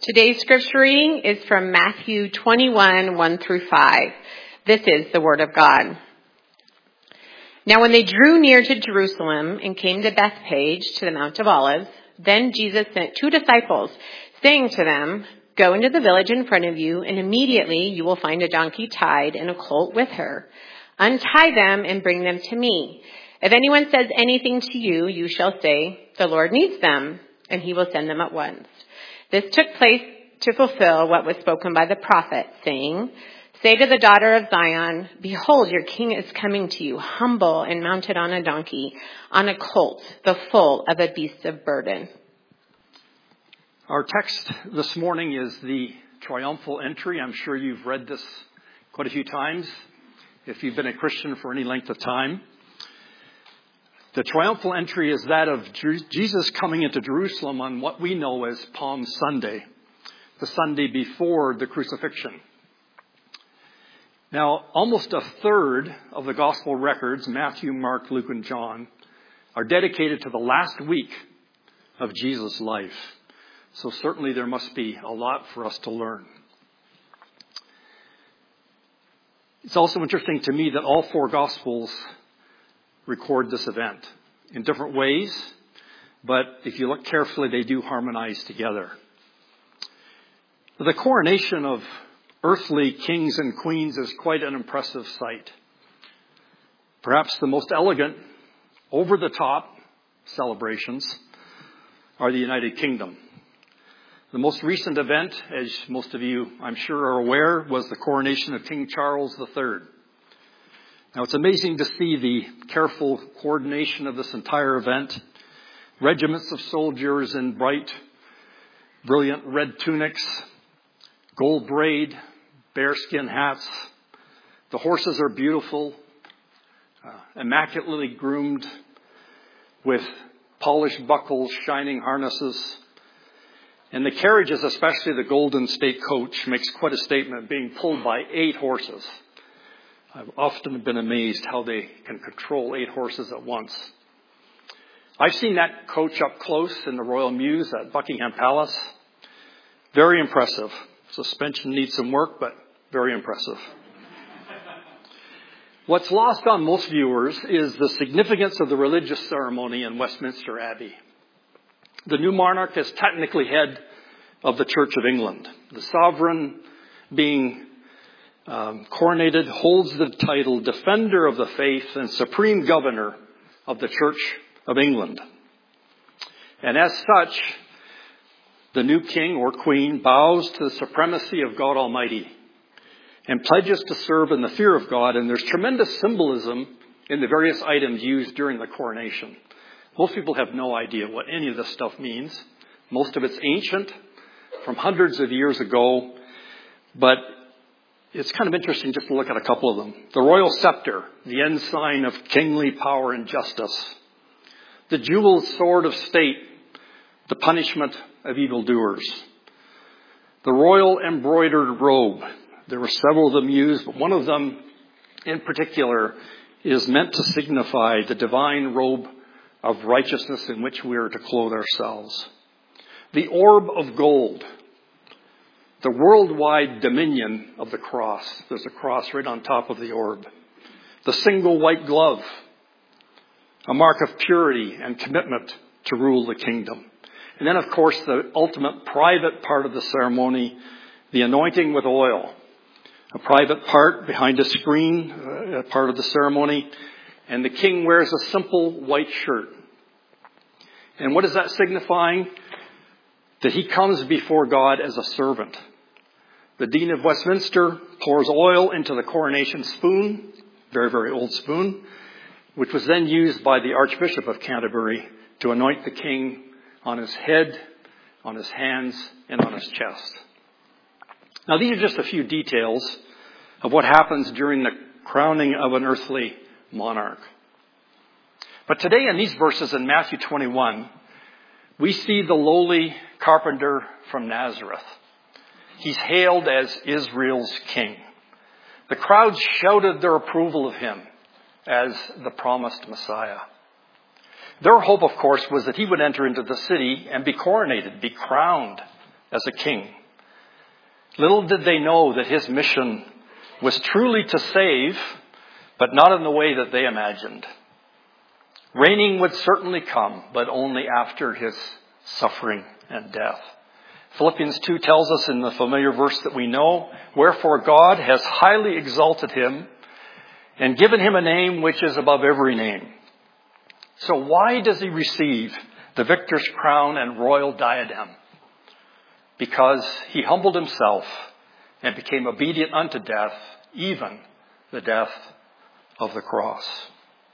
Today's scripture reading is from Matthew 21, 1 through 5. This is the word of God. Now when they drew near to Jerusalem and came to Bethphage, to the Mount of Olives, then Jesus sent 2 disciples, saying to them, "Go into the village in front of you, and immediately you will find a donkey tied and a colt with her. Untie them and bring them to me. If anyone says anything to you, you shall say, 'The Lord needs them,' and he will send them at once." This took place to fulfill what was spoken by the prophet, saying, "Say to the daughter of Zion, behold, your king is coming to you, humble and mounted on a donkey, on a colt, the foal of a beast of burden." Our text this morning is the triumphal entry. I'm sure you've read this quite a few times if you've been a Christian for any length of time. The triumphal entry is that of Jesus coming into Jerusalem on what we know as Palm Sunday, the Sunday before the crucifixion. Now, almost a third of the gospel records, Matthew, Mark, Luke, and John, are dedicated to the last week of Jesus' life. So certainly there must be a lot for us to learn. It's also interesting to me that all 4 gospels record this event in different ways, but if you look carefully, they do harmonize together. The coronation of earthly kings and queens is quite an impressive sight. Perhaps the most elegant, over-the-top celebrations are the United Kingdom. The most recent event, as most of you, I'm sure, are aware, was the coronation of King Charles III. Now, it's amazing to see the careful coordination of this entire event. Regiments of soldiers in bright, brilliant red tunics, gold braid, bearskin hats. The horses are beautiful, immaculately groomed with polished buckles, shining harnesses. And the carriages, especially the Golden State Coach, makes quite a statement, being pulled by 8 horses. I've often been amazed how they can control 8 horses at once. I've seen that coach up close in the Royal Mews at Buckingham Palace. Very impressive. Suspension needs some work, but very impressive. What's lost on most viewers is the significance of the religious ceremony in Westminster Abbey. The new monarch is technically head of the Church of England. The sovereign being coronated holds the title Defender of the Faith and Supreme Governor of the Church of England. And as such, the new king or queen bows to the supremacy of God Almighty and pledges to serve in the fear of God. And there's tremendous symbolism in the various items used during the coronation. Most people have no idea what any of this stuff means. Most of it's ancient, from hundreds of years ago, but it's kind of interesting just to look at a couple of them. The royal scepter, the ensign of kingly power and justice. The jeweled sword of state, the punishment of evildoers. The royal embroidered robe. There were several of them used, but one of them in particular is meant to signify the divine robe of righteousness in which we are to clothe ourselves. The orb of gold. The worldwide dominion of the cross. There's a cross right on top of the orb. The single white glove. A mark of purity and commitment to rule the kingdom. And then, of course, the ultimate private part of the ceremony, the anointing with oil. A private part behind a screen, part of the ceremony. And the king wears a simple white shirt. And what is that signifying? That he comes before God as a servant. The Dean of Westminster pours oil into the coronation spoon, very, very old spoon, which was then used by the Archbishop of Canterbury to anoint the king on his head, on his hands, and on his chest. Now, these are just a few details of what happens during the crowning of an earthly monarch. But today in these verses in Matthew 21, we see the lowly carpenter from Nazareth. He's hailed as Israel's king. The crowd shouted their approval of him as the promised Messiah. Their hope, of course, was that he would enter into the city and be coronated, be crowned as a king. Little did they know that his mission was truly to save, but not in the way that they imagined. Reigning would certainly come, but only after his suffering and death. Philippians 2 tells us in the familiar verse that we know, "Wherefore God has highly exalted him and given him a name which is above every name." So why does he receive the victor's crown and royal diadem? Because he humbled himself and became obedient unto death, even the death of the cross.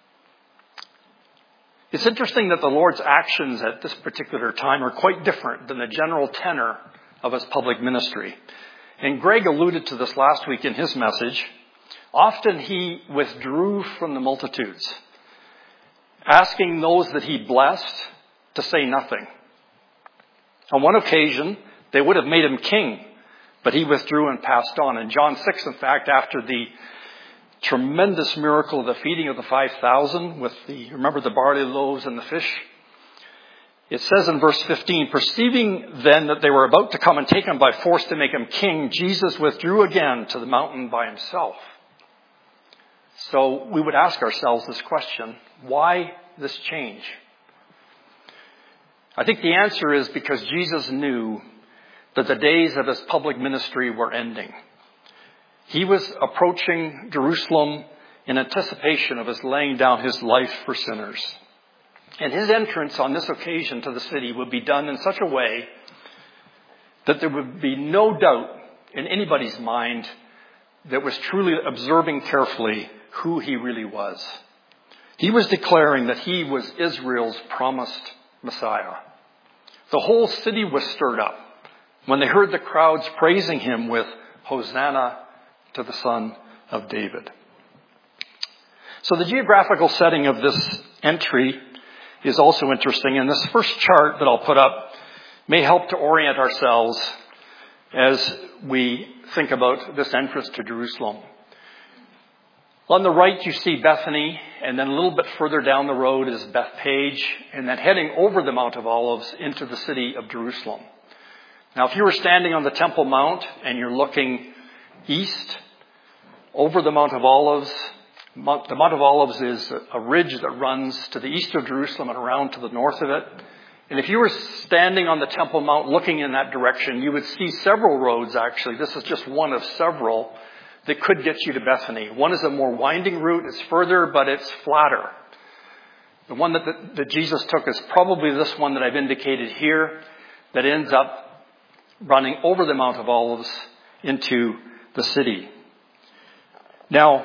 It's interesting that the Lord's actions at this particular time are quite different than the general tenor of his public ministry. And Greg alluded to this last week in his message. Often he withdrew from the multitudes, asking those that he blessed to say nothing. On one occasion, they would have made him king, but he withdrew and passed on. In John 6, in fact, after the tremendous miracle of the feeding of the 5,000 with remember the barley loaves and the fish? It says in verse 15, "Perceiving then that they were about to come and take him by force to make him king, Jesus withdrew again to the mountain by himself." So we would ask ourselves this question, why this change? I think the answer is because Jesus knew that the days of his public ministry were ending. He was approaching Jerusalem in anticipation of his laying down his life for sinners. And his entrance on this occasion to the city would be done in such a way that there would be no doubt in anybody's mind that was truly observing carefully who he really was. He was declaring that he was Israel's promised Messiah. The whole city was stirred up when they heard the crowds praising him with "Hosanna to the Son of David." So the geographical setting of this entry is also interesting. And this first chart that I'll put up may help to orient ourselves as we think about this entrance to Jerusalem. On the right, you see Bethany, and then a little bit further down the road is Bethpage, and then heading over the Mount of Olives into the city of Jerusalem. Now, if you were standing on the Temple Mount and you're looking east over the Mount of Olives, the Mount of Olives is a ridge that runs to the east of Jerusalem and around to the north of it. And if you were standing on the Temple Mount looking in that direction, you would see several roads, actually. This is just one of several that could get you to Bethany. One is a more winding route. It's further, but it's flatter. The one that Jesus took is probably this one that I've indicated here that ends up running over the Mount of Olives into the city. Now,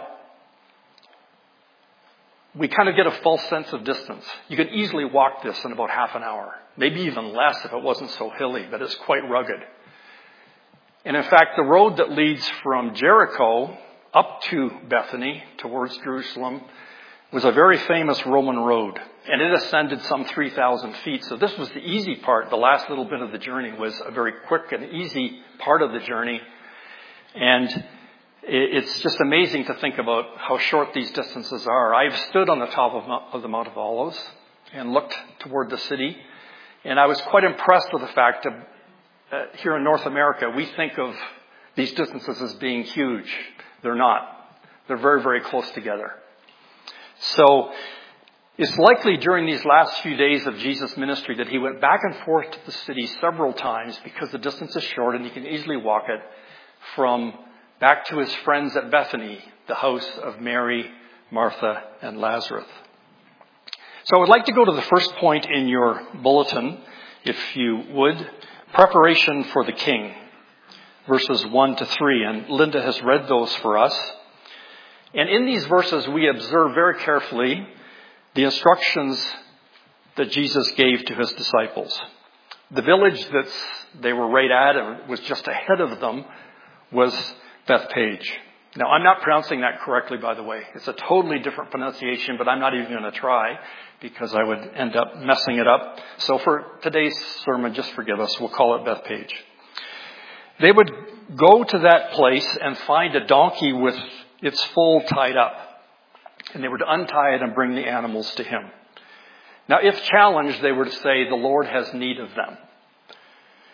we kind of get a false sense of distance. You could easily walk this in about half an hour, maybe even less if it wasn't so hilly, but it's quite rugged. And in fact, the road that leads from Jericho up to Bethany towards Jerusalem was a very famous Roman road, and it ascended some 3,000 feet. So this was the easy part. The last little bit of the journey was a very quick and easy part of the journey. And it's just amazing to think about how short these distances are. I've stood on the top of the Mount of Olives and looked toward the city, and I was quite impressed with the fact that here in North America, we think of these distances as being huge. They're not. They're very, very close together. So it's likely during these last few days of Jesus' ministry that he went back and forth to the city several times because the distance is short and he can easily walk it from back to his friends at Bethany, the house of Mary, Martha, and Lazarus. So I would like to go to the first point in your bulletin, if you would. Preparation for the King, verses 1 to 3. And Linda has read those for us. And in these verses, we observe very carefully the instructions that Jesus gave to his disciples. The village that they were right at and was just ahead of them was Bethpage. Now, I'm not pronouncing that correctly, by the way. It's a totally different pronunciation, but I'm not even going to try because I would end up messing it up. So for today's sermon, just forgive us. We'll call it Bethpage. They would go to that place and find a donkey with its foal tied up. And they were to untie it and bring the animals to him. Now, if challenged, they were to say, "The Lord has need of them."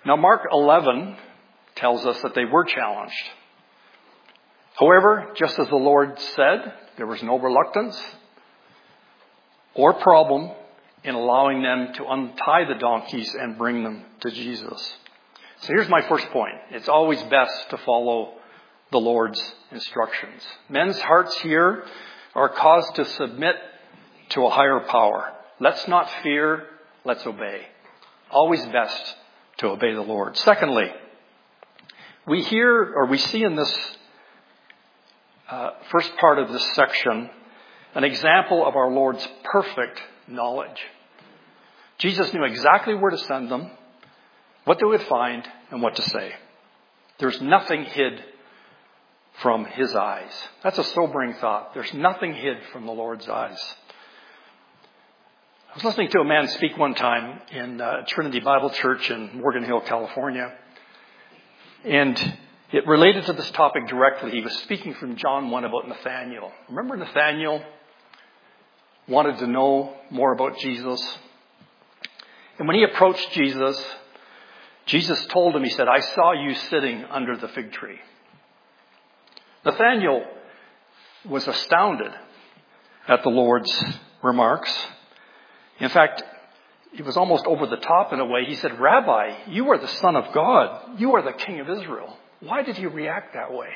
Now, Mark 11 tells us that they were challenged. However, just as the Lord said, there was no reluctance or problem in allowing them to untie the donkeys and bring them to Jesus. So here's my first point. It's always best to follow the Lord's instructions. Men's hearts here are caused to submit to a higher power. Let's not fear, let's obey. Always best to obey the Lord. Secondly, we see in this first part of this section an example of our Lord's perfect knowledge. Jesus knew exactly where to send them, what they would find, and what to say. There's nothing hid from his eyes. That's a sobering thought. There's nothing hid from the Lord's eyes. I was listening to a man speak one time in Trinity Bible Church in Morgan Hill, California. And it related to this topic directly. He was speaking from John 1 about Nathanael. Remember Nathanael wanted to know more about Jesus? And when he approached Jesus, Jesus told him, he said, "I saw you sitting under the fig tree." Nathanael was astounded at the Lord's remarks. In fact, it was almost over the top in a way. He said, "Rabbi, you are the Son of God. You are the King of Israel." Why did he react that way?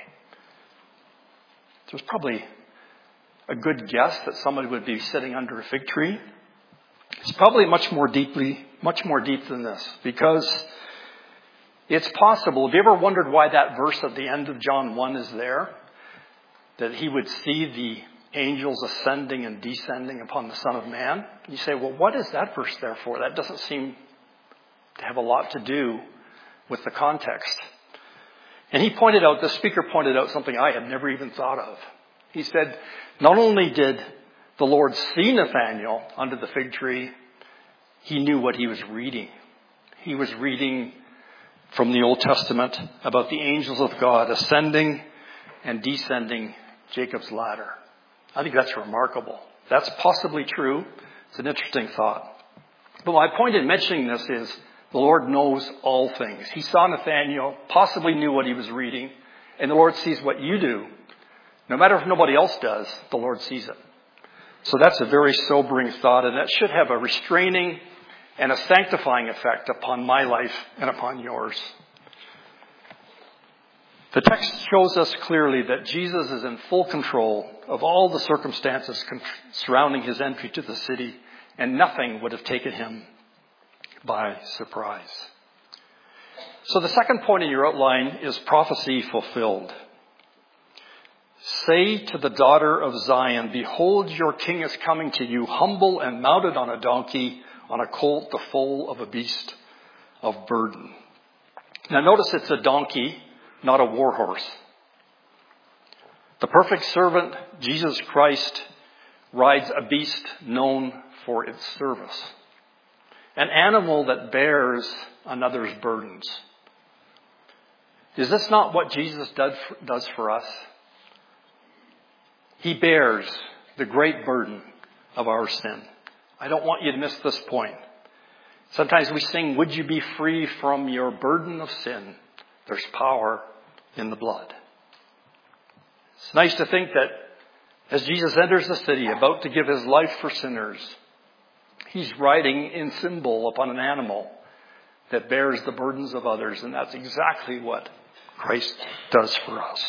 It was probably a good guess that somebody would be sitting under a fig tree. It's probably much more deep than this, because it's possible. Have you ever wondered why that verse at the end of John 1 is there? That he would see the angels ascending and descending upon the Son of Man. You say, well, what is that verse there for? That doesn't seem to have a lot to do with the context. And the speaker pointed out something I had never even thought of. He said, not only did the Lord see Nathanael under the fig tree, he knew what he was reading. He was reading from the Old Testament about the angels of God ascending and descending Jacob's ladder. I think that's remarkable. That's possibly true. It's an interesting thought. But my point in mentioning this is the Lord knows all things. He saw Nathanael, possibly knew what he was reading, and the Lord sees what you do. No matter if nobody else does, the Lord sees it. So that's a very sobering thought, and that should have a restraining and a sanctifying effect upon my life and upon yours. The text shows us clearly that Jesus is in full control of all the circumstances surrounding his entry to the city, and nothing would have taken him by surprise. So the second point in your outline is prophecy fulfilled. Say to the daughter of Zion, behold, your king is coming to you, humble and mounted on a donkey, on a colt, the foal of a beast of burden. Now notice it's a donkey, not a war horse. The perfect servant, Jesus Christ, rides a beast known for its service. An animal that bears another's burdens. Is this not what Jesus does for us? He bears the great burden of our sin. I don't want you to miss this point. Sometimes we sing, would you be free from your burden of sin? There's power in the blood. It's nice to think that as Jesus enters the city, about to give his life for sinners, he's riding in symbol upon an animal that bears the burdens of others. And that's exactly what Christ does for us.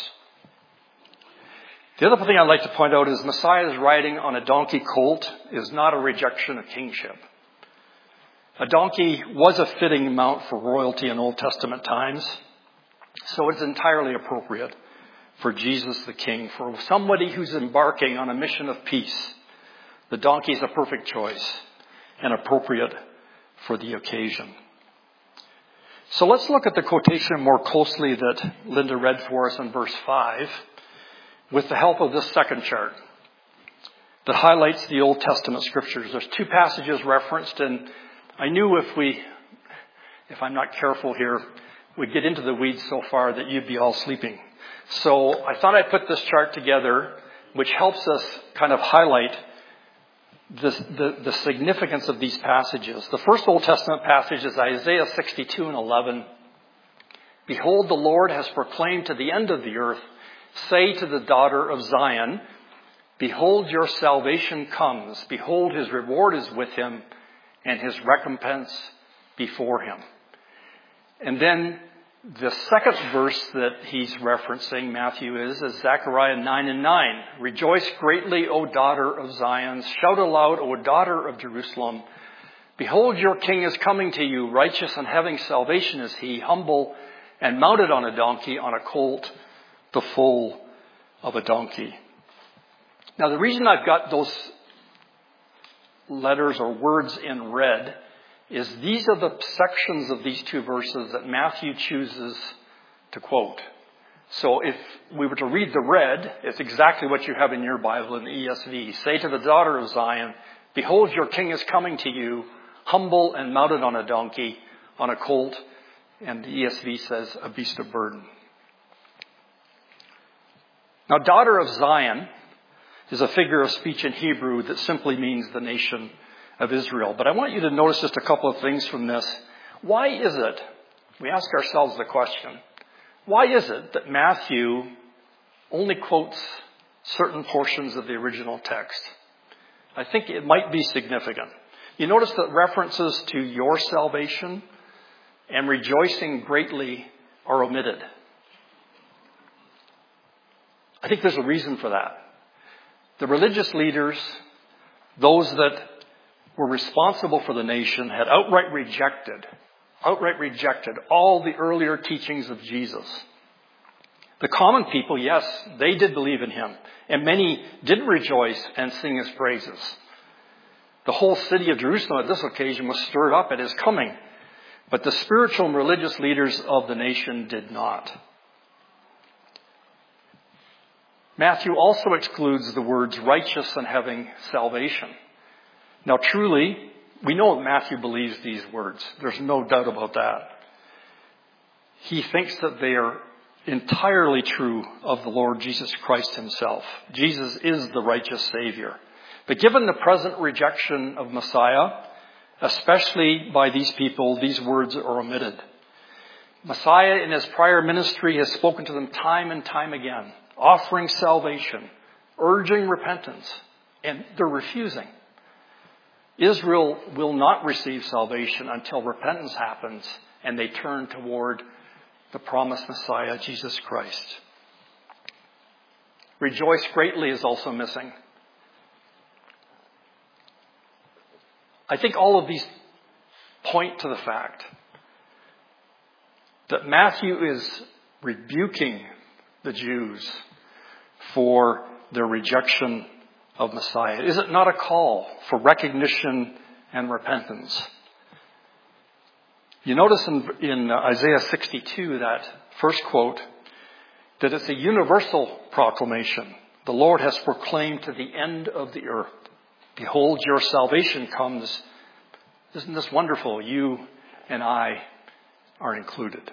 The other thing I'd like to point out is Messiah's riding on a donkey colt is not a rejection of kingship. A donkey was a fitting mount for royalty in Old Testament times, so it's entirely appropriate for Jesus the King. For somebody who's embarking on a mission of peace, the donkey is a perfect choice and appropriate for the occasion. So let's look at the quotation more closely that Linda read for us in verse 5 with the help of this second chart that highlights the Old Testament scriptures. There's two passages referenced, and I knew if I'm not careful here, we'd get into the weeds so far that you'd be all sleeping. So I thought I'd put this chart together, which helps us kind of highlight the significance of these passages. The first Old Testament passage is Isaiah 62 and 11. Behold, the Lord has proclaimed to the end of the earth, say to the daughter of Zion, behold, your salvation comes. Behold, his reward is with him, and his recompense before him. And then the second verse that he's referencing, Matthew, is Zechariah 9 and 9. Rejoice greatly, O daughter of Zion. Shout aloud, O daughter of Jerusalem. Behold, your king is coming to you. Righteous and having salvation is he, humble and mounted on a donkey, on a colt, the foal of a donkey. Now, the reason I've got those letters or words in red is these are the sections of these two verses that Matthew chooses to quote. So if we were to read the red, it's exactly what you have in your Bible in the ESV. Say to the daughter of Zion, behold, your king is coming to you, humble and mounted on a donkey, on a colt, and the ESV says a beast of burden. Now, daughter of Zion is a figure of speech in Hebrew that simply means the nation of Israel. But I want you to notice just a couple of things from this. Why is it, we ask ourselves the question, why is it that Matthew only quotes certain portions of the original text? I think it might be significant. You notice that references to your salvation and rejoicing greatly are omitted. I think there's a reason for that. The religious leaders, those that were responsible for the nation, had outright rejected all the earlier teachings of Jesus. The common people, yes, they did believe in him, and many did rejoice and sing his praises. The whole city of Jerusalem at this occasion was stirred up at his coming, but the spiritual and religious leaders of the nation did not. Matthew also excludes the words righteous and having salvation. Now, truly, we know that Matthew believes these words. There's no doubt about that. He thinks that they are entirely true of the Lord Jesus Christ himself. Jesus is the righteous Savior. But given the present rejection of Messiah, especially by these people, these words are omitted. Messiah in his prior ministry has spoken to them time and time again, offering salvation, urging repentance, and they're refusing. Israel will not receive salvation until repentance happens and they turn toward the promised Messiah, Jesus Christ. Rejoice greatly is also missing. I think all of these point to the fact that Matthew is rebuking the Jews for their rejection of Messiah. Is it not a call for recognition and repentance? You notice in Isaiah 62, that first quote, that it's a universal proclamation. The Lord has proclaimed to the end of the earth, behold, your salvation comes. Isn't this wonderful? You and I are included.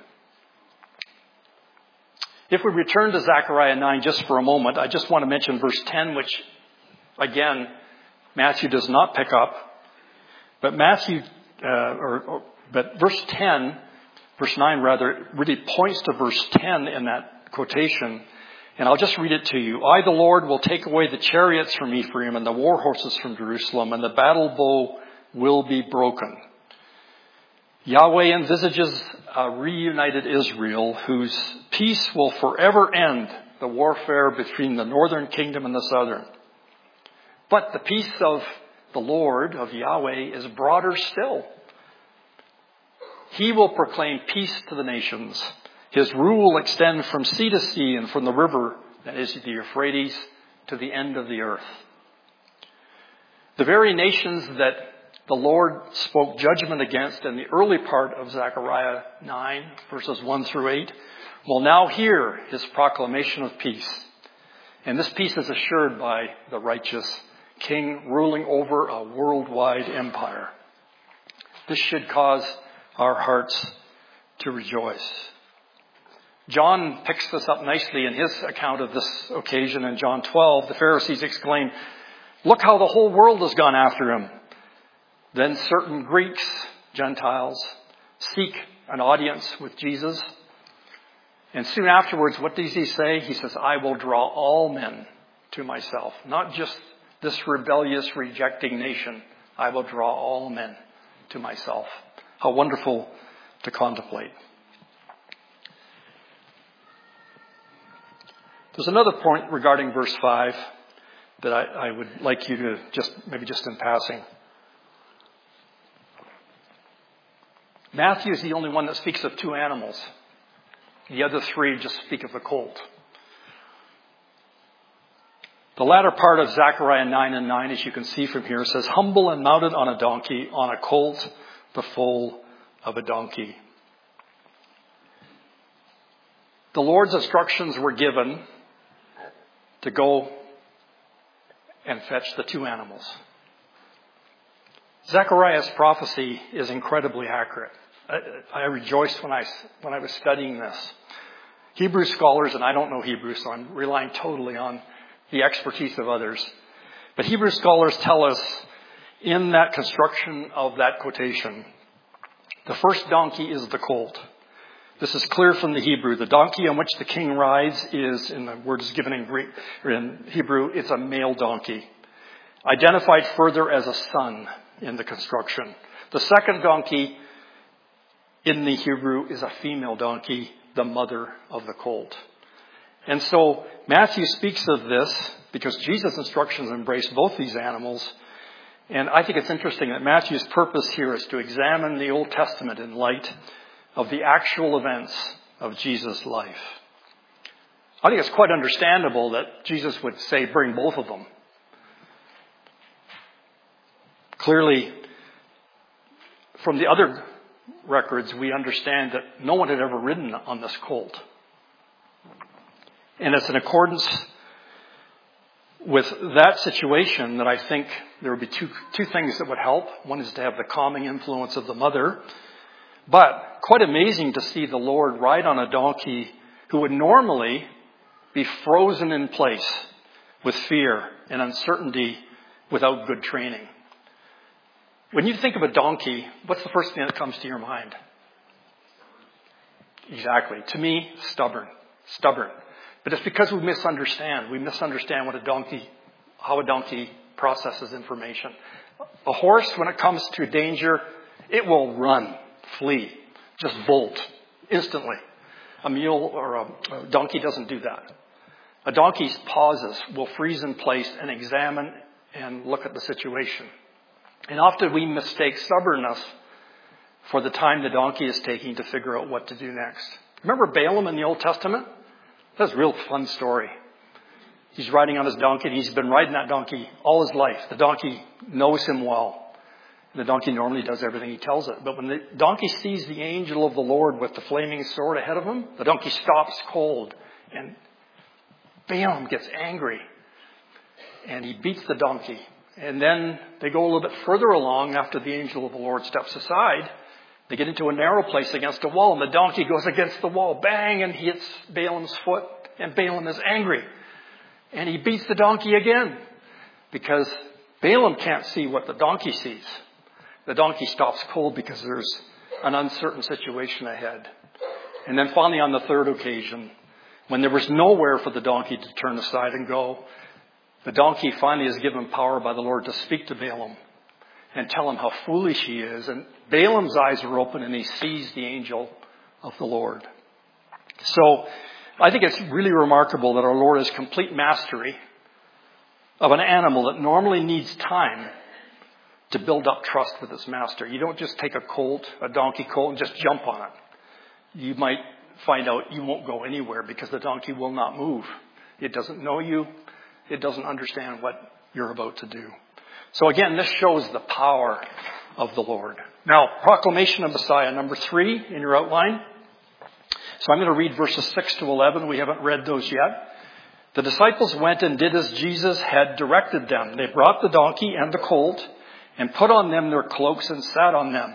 If we return to Zechariah 9 just for a moment, I just want to mention verse 10, which, again, Matthew does not pick up. But verse 10, verse 9 rather, really points to verse 10 in that quotation. And I'll just read it to you. I, the Lord, will take away the chariots from Ephraim and the war horses from Jerusalem, and the battle bow will be broken. Yahweh envisages a reunited Israel whose peace will forever end the warfare between the northern kingdom and the southern. But the peace of the Lord, of Yahweh, is broader still. He will proclaim peace to the nations. His rule will extend from sea to sea and from the river, that is the Euphrates, to the end of the earth. The very nations that the Lord spoke judgment against in the early part of Zechariah 9, verses 1 through 8, will now hear his proclamation of peace. And this peace is assured by the righteous king ruling over a worldwide empire. This should cause our hearts to rejoice. John picks this up nicely in his account of this occasion in John 12. The Pharisees exclaim, Look how the whole world has gone after him. Then certain Greeks, Gentiles, seek an audience with Jesus. And soon afterwards, what does he say? He says, I will draw all men to myself. Not just this rebellious, rejecting nation. I will draw all men to myself. How wonderful to contemplate. There's another point regarding verse 5 that I would like you to just in passing. Matthew is the only one that speaks of two animals. The other three just speak of a colt. The latter part of Zechariah 9:9, as you can see from here, says, humble and mounted on a donkey, on a colt, the foal of a donkey. The Lord's instructions were given to go and fetch the two animals. Zechariah's prophecy is incredibly accurate. I rejoiced when I was studying this. Hebrew scholars, and I don't know Hebrew, so I'm relying totally on the expertise of others. But Hebrew scholars tell us in that construction of that quotation, the first donkey is the colt. This is clear from the Hebrew. The donkey on which the king rides is, in the words given in Greek or in Hebrew, it's a male donkey. Identified further as a son in the construction. The second donkey in the Hebrew is a female donkey, the mother of the colt. And so Matthew speaks of this because Jesus' instructions embrace both these animals. And I think it's interesting that Matthew's purpose here is to examine the Old Testament in light of the actual events of Jesus' life. I think it's quite understandable that Jesus would say, bring both of them. Clearly, from the other records, we understand that no one had ever ridden on this colt. And it's in accordance with that situation that I think there would be two things that would help. One is to have the calming influence of the mother. But quite amazing to see the Lord ride on a donkey who would normally be frozen in place with fear and uncertainty without good training. When you think of a donkey, what's the first thing that comes to your mind? Exactly. To me, stubborn. But it's because we misunderstand. We misunderstand how a donkey processes information. A horse, when it comes to danger, it will run, flee, just bolt instantly. A mule or a donkey doesn't do that. A donkey pauses, will freeze in place and examine and look at the situation. And often we mistake stubbornness for the time the donkey is taking to figure out what to do next. Remember Balaam in the Old Testament? That's a real fun story. He's riding on his donkey. He's been riding that donkey all his life. The donkey knows him well. The donkey normally does everything he tells it. But when the donkey sees the angel of the Lord with the flaming sword ahead of him, the donkey stops cold. And Balaam gets angry. And he beats the donkey. And then they go a little bit further along after the angel of the Lord steps aside. They get into a narrow place against a wall, and the donkey goes against the wall, bang, and hits Balaam's foot, and Balaam is angry. And he beats the donkey again, because Balaam can't see what the donkey sees. The donkey stops cold because there's an uncertain situation ahead. And then finally on the third occasion, when there was nowhere for the donkey to turn aside and go, the donkey finally is given power by the Lord to speak to Balaam and tell him how foolish he is. And Balaam's eyes are open and he sees the angel of the Lord. So I think it's really remarkable that our Lord has complete mastery of an animal that normally needs time to build up trust with its master. You don't just take a donkey colt, and just jump on it. You might find out you won't go anywhere because the donkey will not move. It doesn't know you. It doesn't understand what you're about to do. So again, this shows the power of the Lord. Now, proclamation of Messiah, number 3 in your outline. So I'm going to read verses 6 to 11. We haven't read those yet. The disciples went and did as Jesus had directed them. They brought the donkey and the colt and put on them their cloaks and sat on them.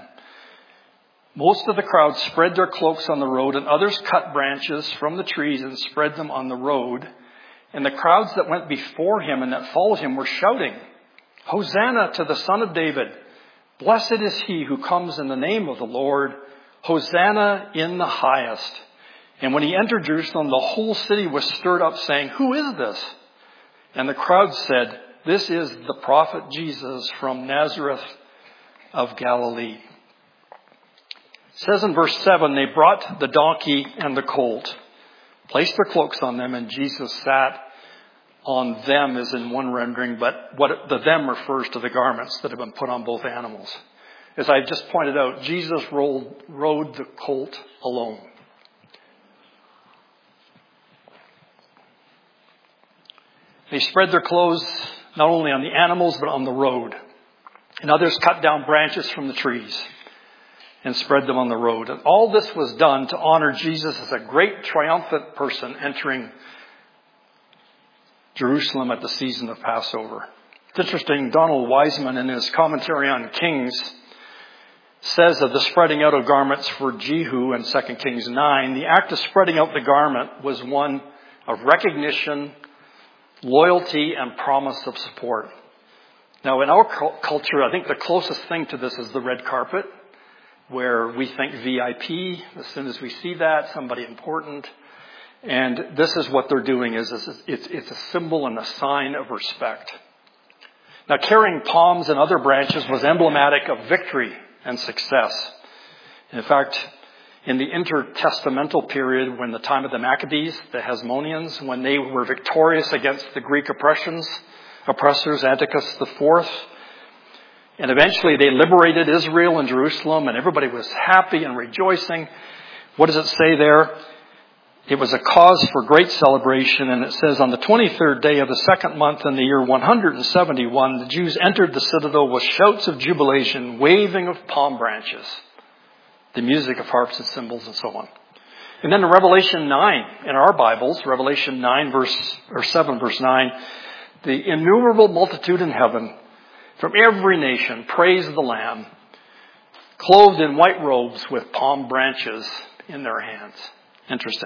Most of the crowd spread their cloaks on the road, and others cut branches from the trees and spread them on the road. And the crowds that went before him and that followed him were shouting, Hosanna to the Son of David. Blessed is he who comes in the name of the Lord. Hosanna in the highest. And when he entered Jerusalem, the whole city was stirred up, saying, Who is this? And the crowd said, This is the prophet Jesus from Nazareth of Galilee. It says in verse 7, they brought the donkey and the colt, placed their cloaks on them, and Jesus sat on them, as in one rendering, but what the them refers to the garments that have been put on both animals. As I just pointed out, Jesus rode the colt alone. They spread their clothes not only on the animals, but on the road. And others cut down branches from the trees and spread them on the road. And all this was done to honor Jesus as a great triumphant person entering Jerusalem at the season of Passover. It's interesting, Donald Wiseman in his commentary on Kings says of the spreading out of garments for Jehu in 2 Kings 9, the act of spreading out the garment was one of recognition, loyalty, and promise of support. Now, in our culture, I think the closest thing to this is the red carpet, where we think VIP. As soon as we see that, somebody important. And this is what they're doing, is it's a symbol and a sign of respect. Now, carrying palms and other branches was emblematic of victory and success. In fact, in the intertestamental period, when the time of the Maccabees, the Hasmoneans, when they were victorious against the Greek oppressors, Antiochus IV, and eventually they liberated Israel and Jerusalem, and everybody was happy and rejoicing. What does it say there? It was a cause for great celebration, and it says, on the 23rd day of the second month in the year 171, the Jews entered the citadel with shouts of jubilation, waving of palm branches, the music of harps and cymbals, and so on. And then in Revelation 9, in our Bibles, Revelation 7, verse 9, the innumerable multitude in heaven from every nation praise the Lamb, clothed in white robes with palm branches in their hands. Interesting.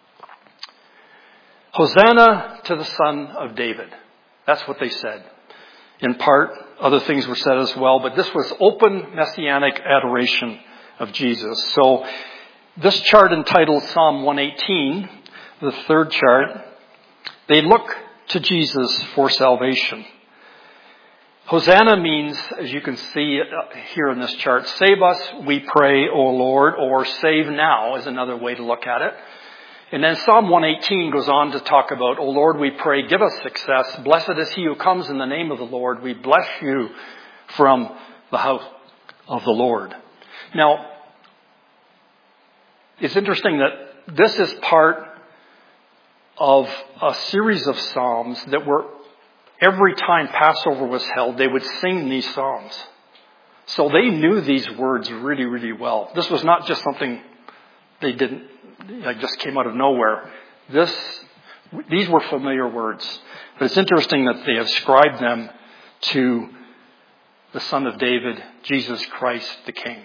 Hosanna to the Son of David. That's what they said. In part, other things were said as well, but this was open messianic adoration of Jesus. So this chart entitled Psalm 118, the third chart, they look to Jesus for salvation. Hosanna means, as you can see here in this chart, save us, we pray, O Lord, or save now is another way to look at it. And then Psalm 118 goes on to talk about, O Lord, we pray, give us success. Blessed is he who comes in the name of the Lord. We bless you from the house of the Lord. Now, it's interesting that this is part of a series of psalms that were, every time Passover was held, they would sing these psalms. So they knew these words really, really well. This was not just something they didn't, just came out of nowhere. These were familiar words. But it's interesting that they ascribed them to the Son of David, Jesus Christ the King.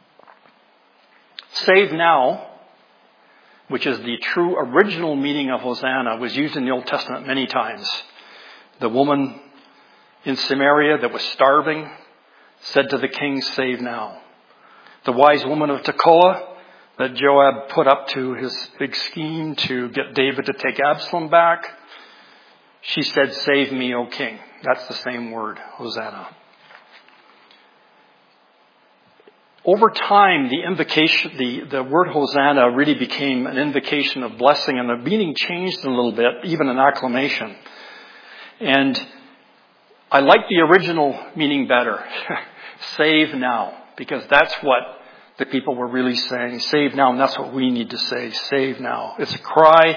Save now, which is the true original meaning of Hosanna, was used in the Old Testament many times. The woman in Samaria that was starving said to the king, save now. The wise woman of Tekoa that Joab put up to his big scheme to get David to take Absalom back, she said, save me, O king. That's the same word, Hosanna. Over time, the word Hosanna really became an invocation of blessing, and the meaning changed a little bit, even an acclamation. And I like the original meaning better. Save now, because that's what the people were really saying. Save now, and that's what we need to say. Save now. It's a cry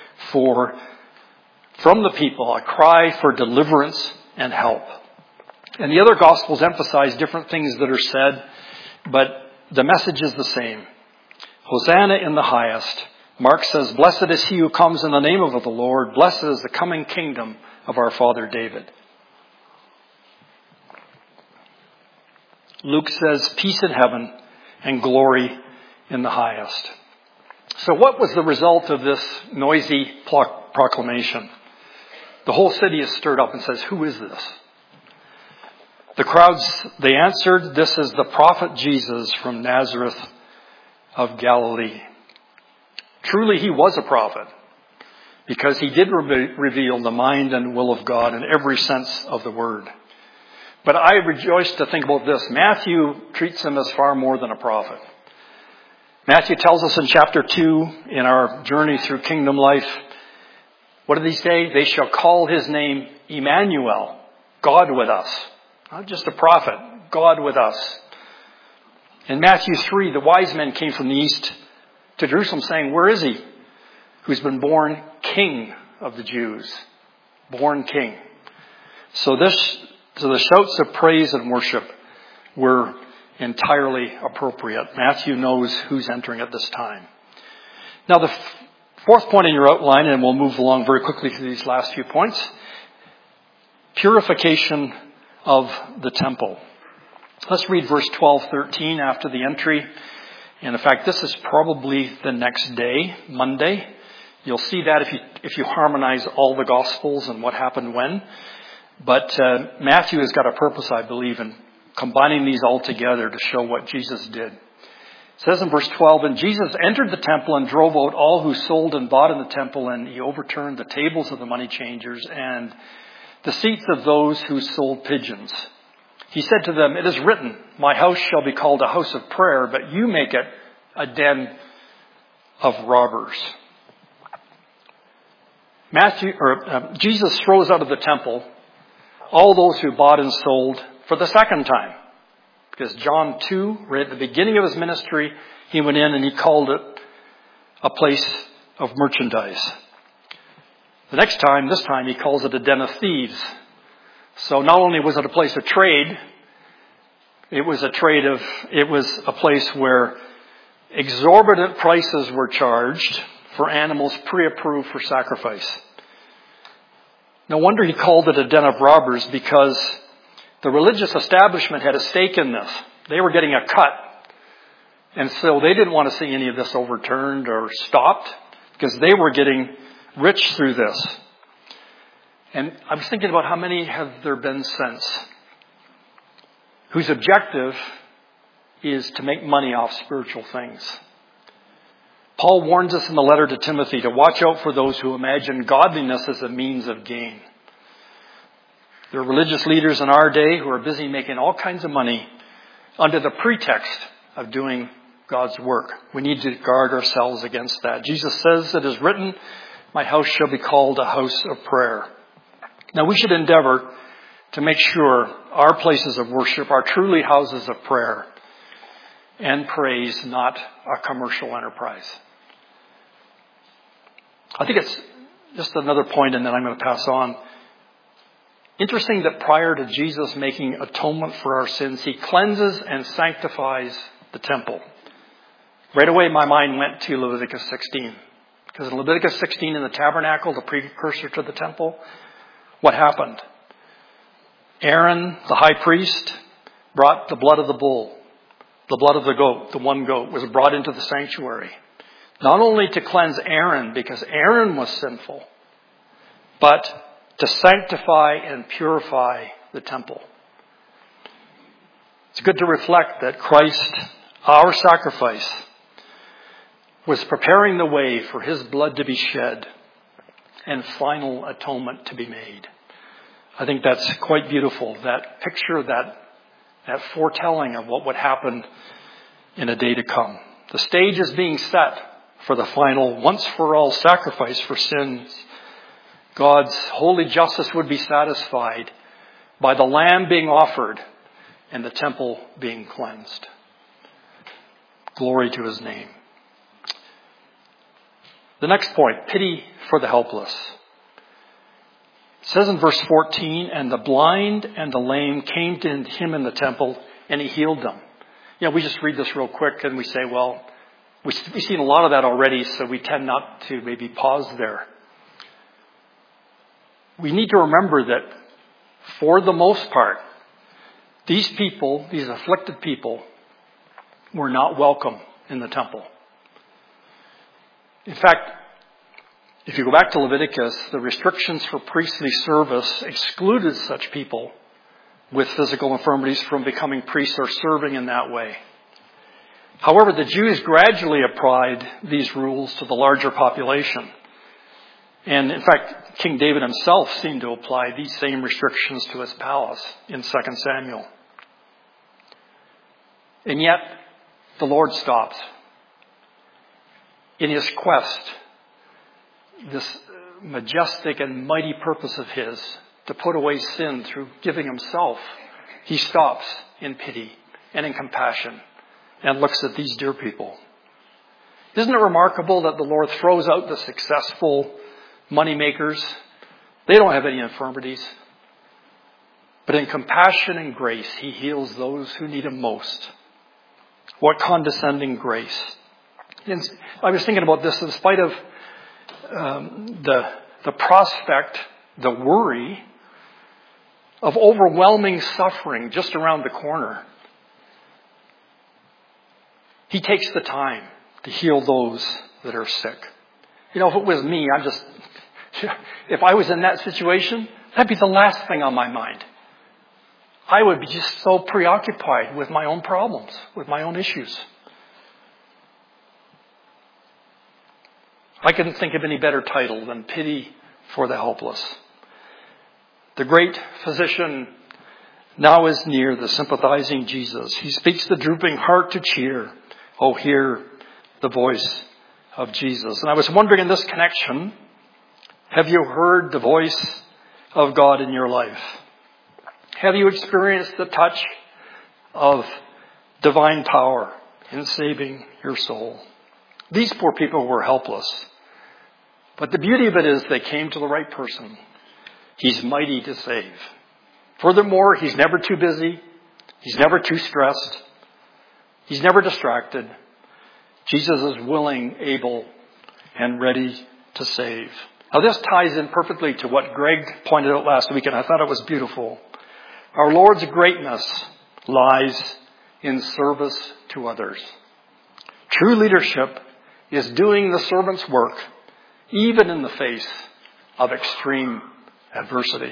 from the people, a cry for deliverance and help. And the other Gospels emphasize different things that are said, but the message is the same. Hosanna in the highest. Mark says, blessed is he who comes in the name of the Lord. Blessed is the coming kingdom of our father David. Luke says, peace in heaven and glory in the highest. So what was the result of this noisy proclamation? The whole city is stirred up and says, who is this? The crowds, they answered, "This is the prophet Jesus from Nazareth of Galilee." Truly, he was a prophet because he did reveal the mind and will of God in every sense of the word. But I rejoice to think about this. Matthew treats him as far more than a prophet. Matthew tells us in chapter 2, in our journey through kingdom life, what did he say? They shall call his name Emmanuel, God with us. Not just a prophet, God with us. In Matthew 3, the wise men came from the east to Jerusalem saying, "Where is he who's been born King of the Jews?" Born King. So the shouts of praise and worship were entirely appropriate. Matthew knows who's entering at this time. Now the fourth point in your outline, and we'll move along very quickly through these last few points, purification of the temple. Let's read verse 12-13 after the entry. And in fact, this is probably the next day, Monday. You'll see that if you harmonize all the Gospels and what happened when. But Matthew has got a purpose, I believe, in combining these all together to show what Jesus did. It says in verse 12, "And Jesus entered the temple and drove out all who sold and bought in the temple, and he overturned the tables of the money changers and the seats of those who sold pigeons. He said to them, 'It is written, my house shall be called a house of prayer, but you make it a den of robbers.'" Jesus throws out of the temple all those who bought and sold for the second time. Because John 2, right at the beginning of his ministry, he went in and he called it a place of merchandise. This time he calls it a den of thieves. So not only was it a place of trade, it was a place where exorbitant prices were charged for animals pre-approved for sacrifice. No wonder he called it a den of robbers, because the religious establishment had a stake in this. They were getting a cut. And so they didn't want to see any of this overturned or stopped, because they were getting rich through this. And I was thinking about how many have there been since whose objective is to make money off spiritual things. Paul warns us in the letter to Timothy to watch out for those who imagine godliness as a means of gain. There are religious leaders in our day who are busy making all kinds of money under the pretext of doing God's work. We need to guard ourselves against that. Jesus says, "It is written, my house shall be called a house of prayer." Now we should endeavor to make sure our places of worship are truly houses of prayer and praise, not a commercial enterprise. I think it's just another point, and then I'm going to pass on. Interesting that prior to Jesus making atonement for our sins, he cleanses and sanctifies the temple. Right away, my mind went to Leviticus 16. Because in Leviticus 16 in the tabernacle, the precursor to the temple, what happened? Aaron, the high priest, brought the blood of the bull. The blood of the goat, the one goat, was brought into the sanctuary. Not only to cleanse Aaron, because Aaron was sinful, but to sanctify and purify the temple. It's good to reflect that Christ, our sacrifice, was preparing the way for his blood to be shed and final atonement to be made. I think that's quite beautiful, that picture, that foretelling of what would happen in a day to come. The stage is being set for the final, once-for-all sacrifice for sins. God's holy justice would be satisfied by the lamb being offered and the temple being cleansed. Glory to his name. The next point, pity for the helpless. It says in verse 14, "And the blind and the lame came to him in the temple, and he healed them." We just read this real quick and we say, well, we've seen a lot of that already, so we tend not to maybe pause there. We need to remember that for the most part, these people, these afflicted people, were not welcome in the temple. In fact, if you go back to Leviticus, the restrictions for priestly service excluded such people with physical infirmities from becoming priests or serving in that way. However, the Jews gradually applied these rules to the larger population. And in fact, King David himself seemed to apply these same restrictions to his palace in 2 Samuel. And yet, the Lord stops. In his quest, this majestic and mighty purpose of his to put away sin through giving himself, he stops in pity and in compassion and looks at these dear people. Isn't it remarkable that the Lord throws out the successful money makers? They don't have any infirmities. But in compassion and grace, he heals those who need him most. What condescending grace. And I was thinking about this in spite of the prospect, the worry of overwhelming suffering just around the corner. He takes the time to heal those that are sick. You know, if it was me, if I was in that situation, that'd be the last thing on my mind. I would be just so preoccupied with my own problems, with my own issues. I couldn't think of any better title than Pity for the Helpless. The great physician now is near, the sympathizing Jesus. He speaks the drooping heart to cheer. Oh, hear the voice of Jesus. And I was wondering in this connection, have you heard the voice of God in your life? Have you experienced the touch of divine power in saving your soul? These poor people were helpless. But the beauty of it is they came to the right person. He's mighty to save. Furthermore, he's never too busy. He's never too stressed. He's never distracted. Jesus is willing, able, and ready to save. Now this ties in perfectly to what Greg pointed out last week, and I thought it was beautiful. Our Lord's greatness lies in service to others. True leadership is doing the servant's work, even in the face of extreme adversity.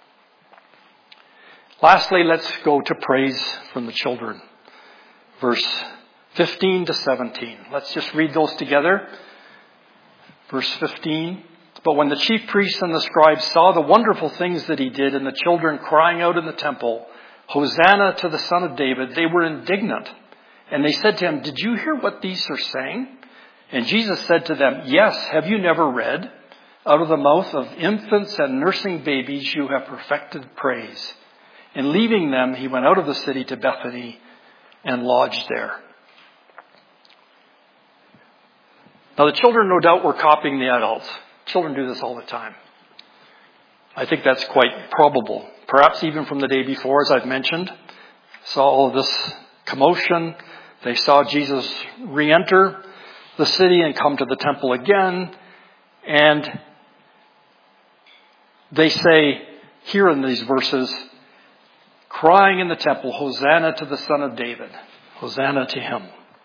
Lastly, let's go to praise from the children. Verse 15 to 17. Let's just read those together. Verse 15. But when the chief priests and the scribes saw the wonderful things that he did and the children crying out in the temple, Hosanna to the Son of David, they were indignant. And they said to him, did you hear what these are saying? And Jesus said to them, yes, have you never read? Out of the mouth of infants and nursing babies you have perfected praise. And leaving them, he went out of the city to Bethany and lodged there. Now the children no doubt were copying the adults. Children do this all the time. I think that's quite probable. Perhaps even from the day before, as I've mentioned, saw all of this commotion. They saw Jesus re-enter the city and come to the temple again. And they say here in these verses, crying in the temple, Hosanna to the Son of David. Hosanna to him.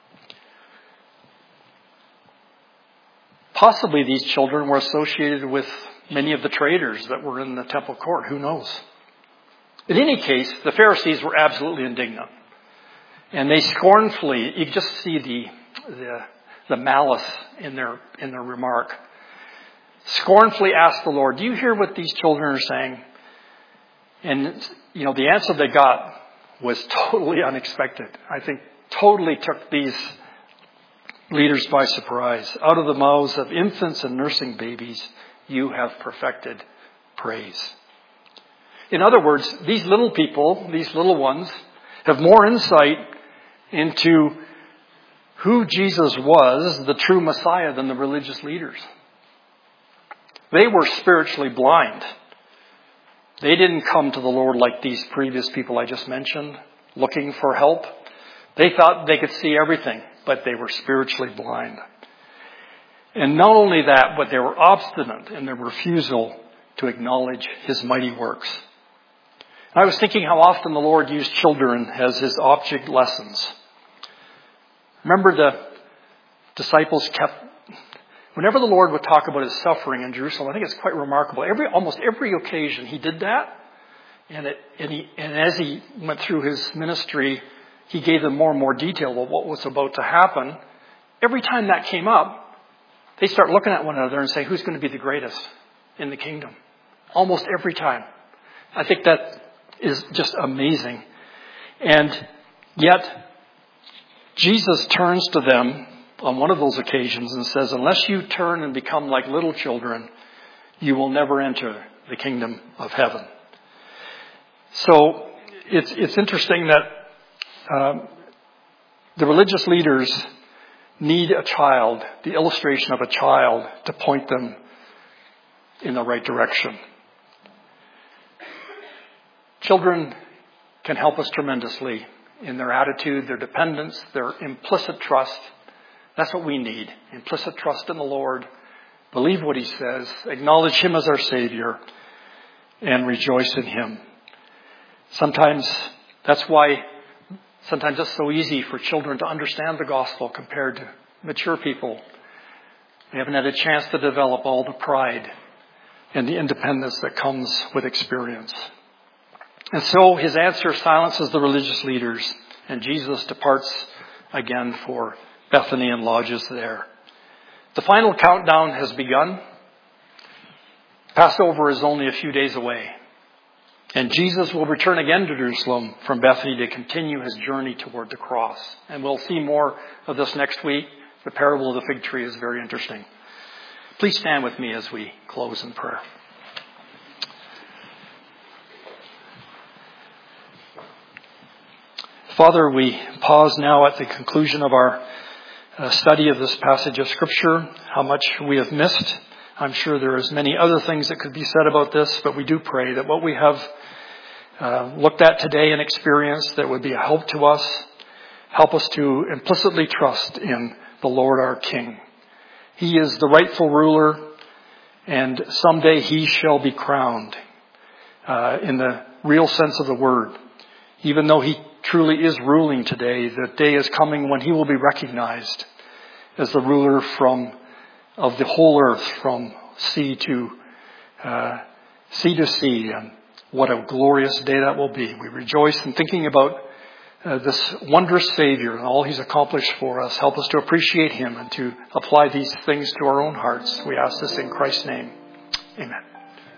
Possibly these children were associated with many of the traders that were in the temple court. Who knows? In any case, the Pharisees were absolutely indignant. And they scornfully, you just see the malice in their remark. Scornfully asked the Lord, do you hear what these children are saying? And, the answer they got was totally unexpected. I think totally took these leaders by surprise. Out of the mouths of infants and nursing babies, you have perfected praise. In other words, these little people, these little ones, have more insight into who Jesus was, the true Messiah, than the religious leaders. They were spiritually blind. They didn't come to the Lord like these previous people I just mentioned, looking for help. They thought they could see everything, but they were spiritually blind. And not only that, but they were obstinate in their refusal to acknowledge his mighty works. I was thinking how often the Lord used children as his object lessons. Remember the disciples whenever the Lord would talk about his suffering in Jerusalem, I think it's quite remarkable. Almost every occasion he did that, And as he went through his ministry, he gave them more and more detail of what was about to happen. Every time that came up, they start looking at one another and say, who's going to be the greatest in the kingdom? Almost every time. I think that is just amazing. And yet, Jesus turns to them on one of those occasions and says, unless you turn and become like little children, you will never enter the kingdom of heaven. So it's interesting that the religious leaders need a child, the illustration of a child, to point them in the right direction. Children can help us tremendously in their attitude, their dependence, their implicit trust. That's what we need. Implicit trust in the Lord. Believe what He says. Acknowledge Him as our Savior. And rejoice in Him. Sometimes it's so easy for children to understand the gospel compared to mature people. They haven't had a chance to develop all the pride and the independence that comes with experience. And so his answer silences the religious leaders, and Jesus departs again for Bethany and lodges there. The final countdown has begun. Passover is only a few days away. And Jesus will return again to Jerusalem from Bethany to continue his journey toward the cross. And we'll see more of this next week. The parable of the fig tree is very interesting. Please stand with me as we close in prayer. Father, we pause now at the conclusion of our study of this passage of Scripture, how much we have missed. I'm sure there is many other things that could be said about this, but we do pray that what we have looked at today and experienced that would be a help to us, help us to implicitly trust in the Lord our King. He is the rightful ruler, and someday he shall be crowned in the real sense of the word. Even though he truly is ruling today, the day is coming when he will be recognized as the ruler of the whole earth, from sea to sea. And what a glorious day that will be. We rejoice in thinking about this wondrous Savior and all he's accomplished for us. Help us to appreciate him and to apply these things to our own hearts. We ask this in Christ's name. Amen.